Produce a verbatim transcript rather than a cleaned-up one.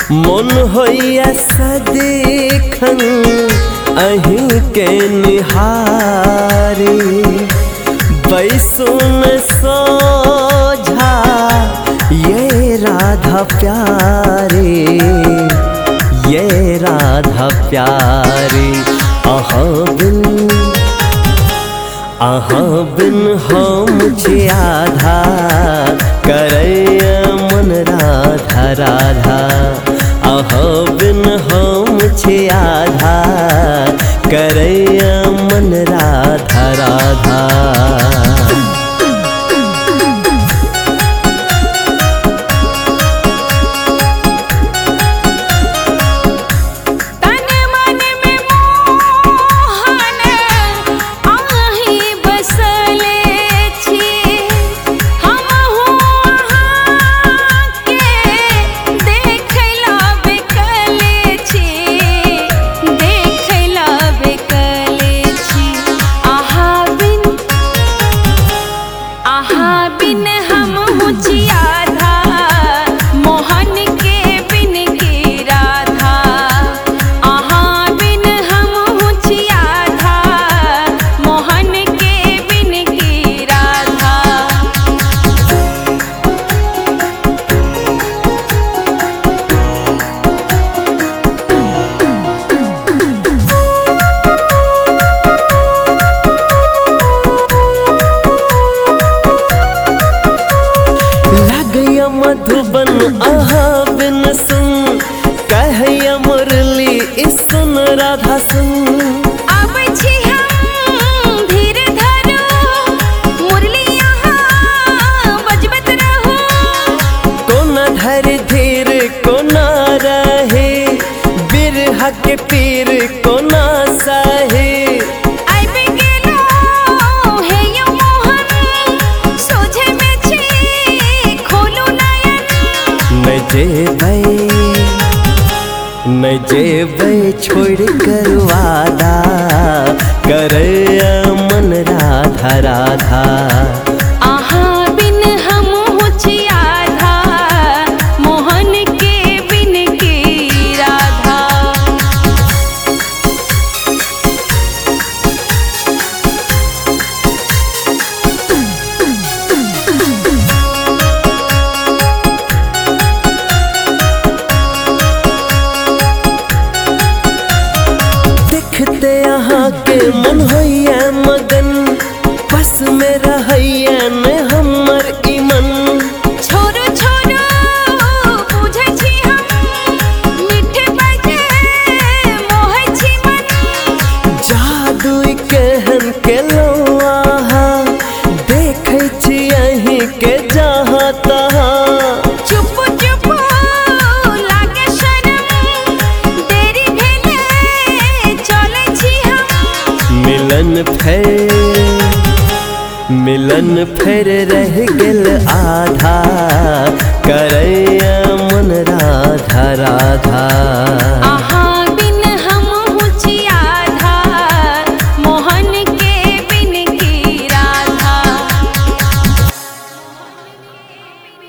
मन होइया सदेखन अहीं के निहारी बैसुन सोझा ये राधा प्यारी ये राधा प्यारी अहाँ बिन अहाँ बिन हम छी आधा करैया मन राधा राधा अहाँ बिन हम छी आधा करैया मन राधा राधा। मधुबन अहाँ बिन सुन कहैया मुरली ई सुन राधा सुन। अब छी हम धीर धरो मुरली यहाँ बजबत रहो। कोना धर धीर कोना रहे बिरहा के पीर कोना सहे। जेबै न जेबै छोड़ कर वादा करैया मन राधा राधा अहाँ बिन हम छी आधा मोहन के बिन की राधा। यहाँ के मन होइया मगन बस में रहैया न हमर ई मन। छोरो छोरो बुझै छी हम मीठे बजे मोहै छी मन। जादू केहन केलो आहा देखै छी अहीं के जहाँ तहाँ। चुप चुप लागे शरम देरी भेले चले छी हम। मिलन फेर मिलन फेर रह गेल आधा